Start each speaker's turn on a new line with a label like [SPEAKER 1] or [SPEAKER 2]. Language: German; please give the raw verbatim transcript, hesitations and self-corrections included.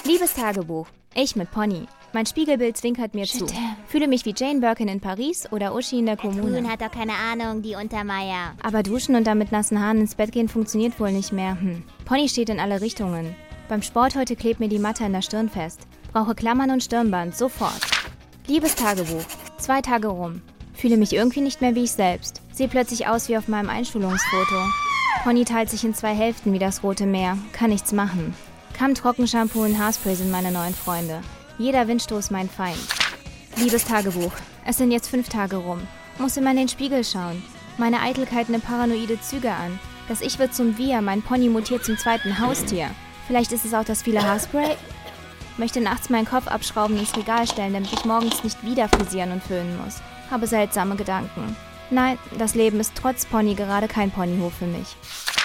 [SPEAKER 1] Liebes Tagebuch, ich mit Pony. Mein Spiegelbild zwinkert mir zu. Fühle mich wie Jane Birkin in Paris oder Uschi in der Kommune.
[SPEAKER 2] Grün hat doch keine Ahnung, die Untermeier.
[SPEAKER 1] Aber duschen und dann mit nassen Haaren ins Bett gehen funktioniert wohl nicht mehr. Hm. Pony steht in alle Richtungen. Beim Sport heute klebt mir die Matte an der Stirn fest. Brauche Klammern und Stirnband, sofort. Liebes Tagebuch, zwei Tage rum. Fühle mich irgendwie nicht mehr wie ich selbst. Sehe plötzlich aus wie auf meinem Einschulungsfoto. Pony teilt sich in zwei Hälften wie das Rote Meer. Kann nichts machen. Kamm, Trockenshampoo und Haarspray sind meine neuen Freunde. Jeder Windstoß mein Feind. Liebes Tagebuch, es sind jetzt fünf Tage rum. Muss immer in den Spiegel schauen. Meine Eitelkeit nimmt paranoide Züge an. Das Ich wird zum Wir, mein Pony mutiert zum zweiten Haustier. Vielleicht ist es auch das viele Haarspray? Möchte nachts meinen Kopf abschrauben und ins Regal stellen, damit ich morgens nicht wieder frisieren und föhnen muss. Habe seltsame Gedanken. Nein, das Leben ist trotz Pony gerade kein Ponyhof für mich.